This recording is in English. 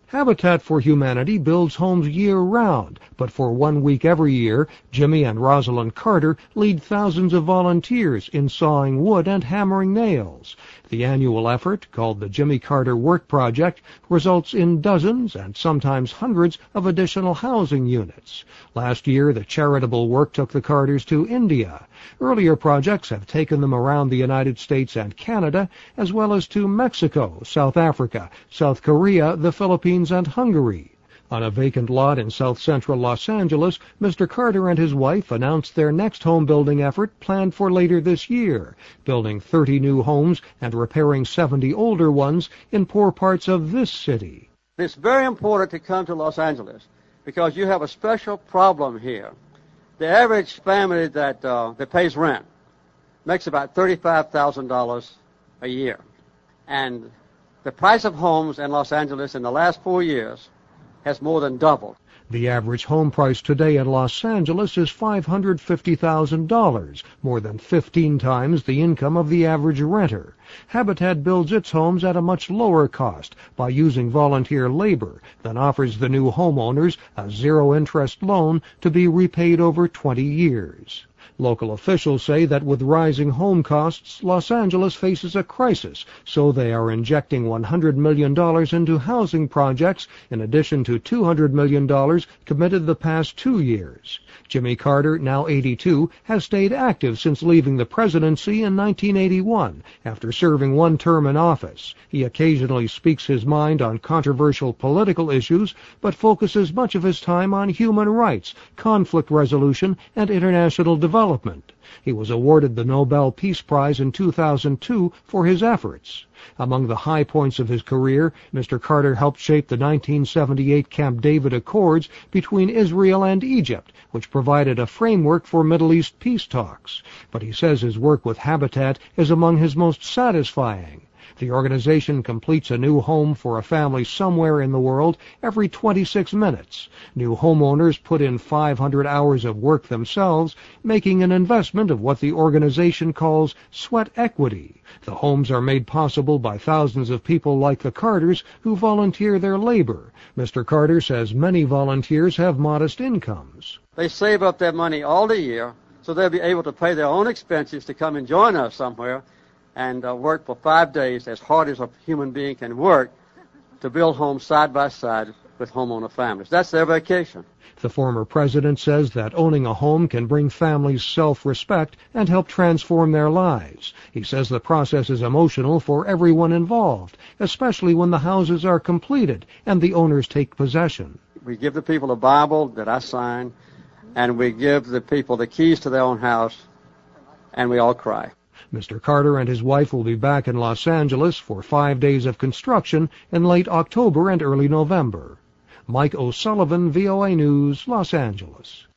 Habitat for Humanity builds homes year-round, but for 1 week every year, Jimmy and Rosalind Carter lead thousands of volunteers in sawing wood and hammering nails. The annual effort, called the Jimmy Carter Work Project, results in dozens and sometimes hundreds of additional housing units. Last year, the charitable work took the Carters to India. Earlier projects have taken them around the United States and Canada, as well as to Mexico, South Africa, South Korea, the Philippines, and Hungary. On a vacant lot in south-central Los Angeles, Mr. Carter and his wife announced their next home-building effort planned for later this year, building 30 new homes and repairing 70 older ones in poor parts of this city. It's very important to come to Los Angeles because you have a special problem here. The average family that pays rent makes about $35,000 a year. And the price of homes in Los Angeles in the last 4 years has more than doubled. The average home price today in Los Angeles is $550,000, more than 15 times the income of the average renter. Habitat builds its homes at a much lower cost by using volunteer labor, then offers the new homeowners a zero-interest loan to be repaid over 20 years. Local officials say that with rising home costs, Los Angeles faces a crisis, so they are injecting $100 million into housing projects in addition to $200 million committed the past 2 years. Jimmy Carter, now 82, has stayed active since leaving the presidency in 1981 after serving 1 term in office. He occasionally speaks his mind on controversial political issues, but focuses much of his time on human rights, conflict resolution, and international development. He was awarded the Nobel Peace Prize in 2002 for his efforts. Among the high points of his career, Mr. Carter helped shape the 1978 Camp David Accords between Israel and Egypt, which provided a framework for Middle East peace talks. But he says his work with Habitat is among his most satisfying. The organization completes a new home for a family somewhere in the world every 26 minutes. New homeowners put in 500 hours of work themselves, making an investment of what the organization calls sweat equity. The homes are made possible by thousands of people like the Carters who volunteer their labor. Mr. Carter says many volunteers have modest incomes. They save up their money all the year, so they'll be able to pay their own expenses to come and join us somewhere and work for 5 days as hard as a human being can work to build homes side by side with homeowner families. That's their vacation. The former president says that owning a home can bring families self-respect and help transform their lives. He says the process is emotional for everyone involved, especially when the houses are completed and the owners take possession. We give the people a Bible that I sign, and we give the people the keys to their own house, and we all cry. Mr. Carter and his wife will be back in Los Angeles for 5 days of construction in late October and early November. Mike O'Sullivan, VOA News, Los Angeles.